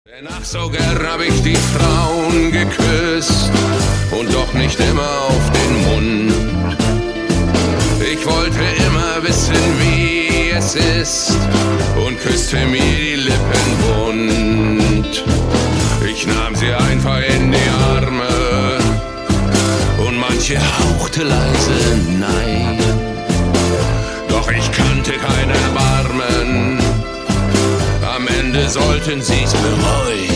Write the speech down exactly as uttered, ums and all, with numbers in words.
Denn ach, so gern hab ich die Frauen geküsst und doch nicht immer auf den Mund. Ich wollte immer wissen, wie es ist und küsste mir die Lippen wund. Ich nahm sie einfach in die Arme und manche hauchte leise Nein. Doch ich kannte kein Erbarmen. Am Ende sollten sie's bereuen.